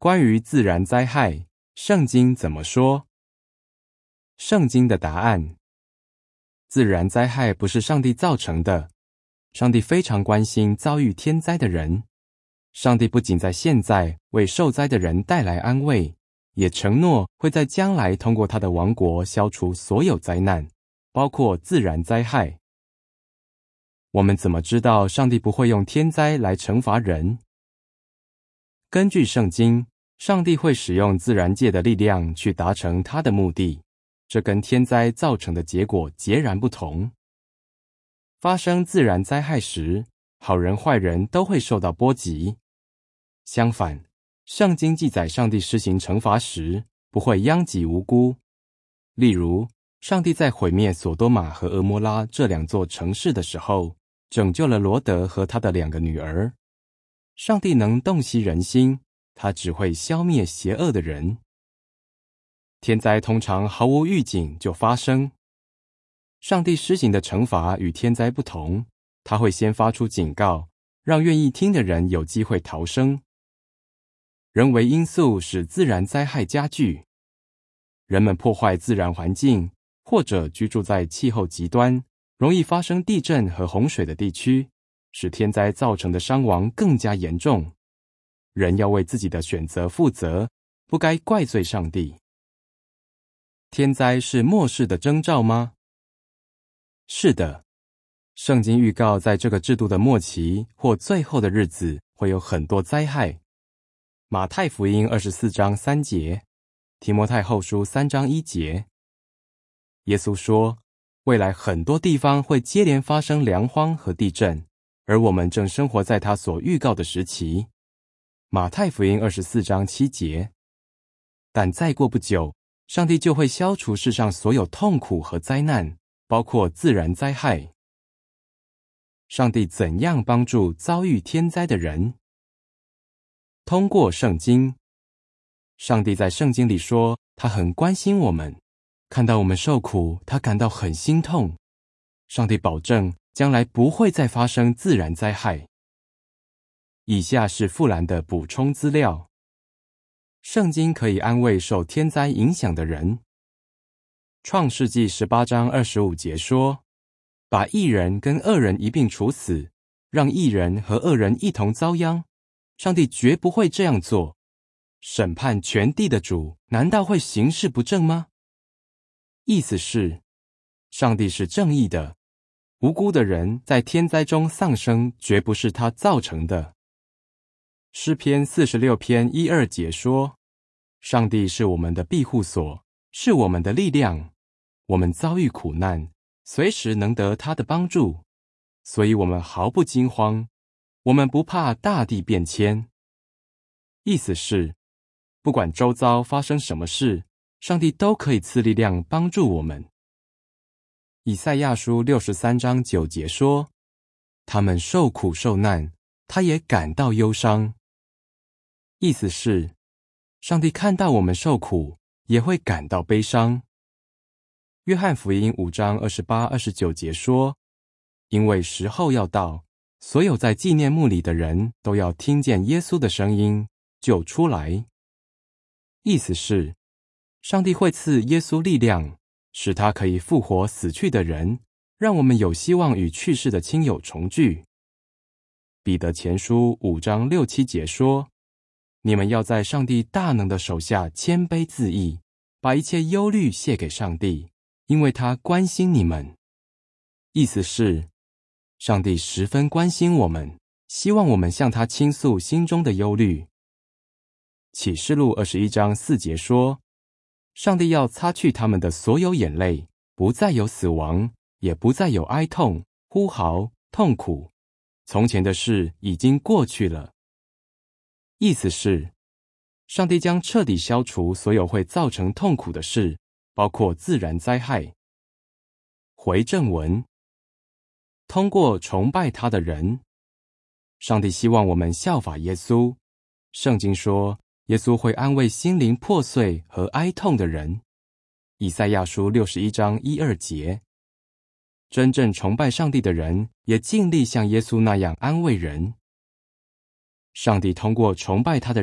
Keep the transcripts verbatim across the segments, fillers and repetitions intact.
关于自然灾害，圣经怎么说？圣经的答案：自然灾害不是上帝造成的。上帝非常关心遭遇天灾的人。上帝不仅在现在为受灾的人带来安慰，也承诺会在将来通过他的王国消除所有灾难，包括自然灾害。我们怎么知道上帝不会用天灾来惩罚人？根据圣经，上帝会使用自然界的力量去达成他的目的，这跟天灾造成的结果截然不同。发生自然灾害时，好人坏人都会受到波及。相反，圣经记载上帝施行惩罚时，不会殃及无辜。例如，上帝在毁灭索多玛和蛾摩拉这两座城市的时候，拯救了罗德和他的两个女儿。上帝能洞悉人心，他只会消灭邪恶的人。天灾通常毫无预警就发生。上帝施行的惩罚与天灾不同，他会先发出警告，让愿意听的人有机会逃生。人为因素使自然灾害加剧。人们破坏自然环境，或者居住在气候极端、容易发生地震和洪水的地区，使天灾造成的伤亡更加严重。人要为自己的选择负责，不该怪罪上帝。天灾是末世的征兆吗？是的。圣经预告在这个制度的末期或最后的日子会有很多灾害。马太福音二十四章三节，提摩太后书三章一节。耶稣说，未来很多地方会接连发生粮荒和地震，而我们正生活在他所预告的时期。马太福音二十四章七节。但再过不久，上帝就会消除世上所有痛苦和灾难，包括自然灾害。上帝怎样帮助遭遇天灾的人？通过圣经。上帝在圣经里说，他很关心我们，看到我们受苦，他感到很心痛。上帝保证将来不会再发生自然灾害。以下是富兰的补充资料。圣经可以安慰受天灾影响的人。创世纪十八章二十五节说，把义人跟恶人一并处死，让义人和恶人一同遭殃。上帝绝不会这样做。审判全地的主，难道会行事不正吗？意思是，上帝是正义的，无辜的人在天灾中丧生，绝不是他造成的。诗篇四十六篇一二节说，上帝是我们的庇护所，是我们的力量，我们遭遇苦难，随时能得他的帮助，所以我们毫不惊慌，我们不怕大地变迁。意思是，不管周遭发生什么事，上帝都可以赐力量帮助我们。以赛亚书六十三章九节说，他们受苦受难，他也感到忧伤。意思是，上帝看到我们受苦，也会感到悲伤。约翰福音五章二十八、二十九节说，因为时候要到，所有在纪念墓里的人都要听见耶稣的声音，就出来。意思是，上帝会赐耶稣力量，使他可以复活死去的人，让我们有希望与去世的亲友重聚。彼得前书五章六七节说，你们要在上帝大能的手下谦卑自义，把一切忧虑卸给上帝，因为他关心你们。意思是，上帝十分关心我们，希望我们向他倾诉心中的忧虑。启示录二十一章四节说，上帝要擦去他们的所有眼泪，不再有死亡，也不再有哀痛、呼嚎、痛苦，从前的事已经过去了。意思是，上帝将彻底消除所有会造成痛苦的事，包括自然灾害。回正文。通过崇拜他的人，上帝希望我们效法耶稣。圣经说，耶稣会安慰心灵破碎和哀痛的人。以赛亚书六十一章一二节。真正崇拜上帝的人，也尽力像耶稣那样安慰人。上帝通过崇拜他的人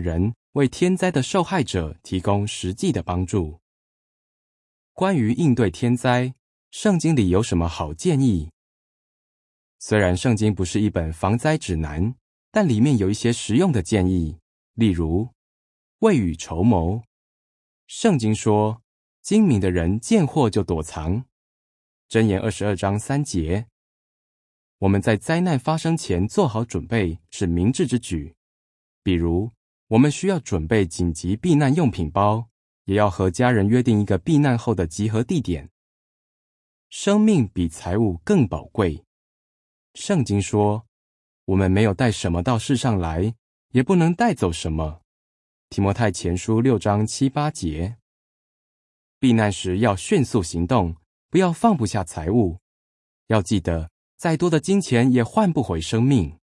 为天灾的受害者提供实际的帮助。关于应对天灾，圣经里有什么好建议？虽然圣经不是一本防灾指南，但里面有一些实用的建议，例如未雨绸缪。圣经说，精明的人见祸就躲藏。箴言二十二章三节。我们在灾难发生前做好准备是明智之举，比如我们需要准备紧急避难用品包，也要和家人约定一个避难后的集合地点。生命比财物更宝贵。圣经说，我们没有带什么到世上来，也不能带走什么。提摩太前书六章七八节。避难时要迅速行动，不要放不下财物。要记得，再多的金钱也换不回生命。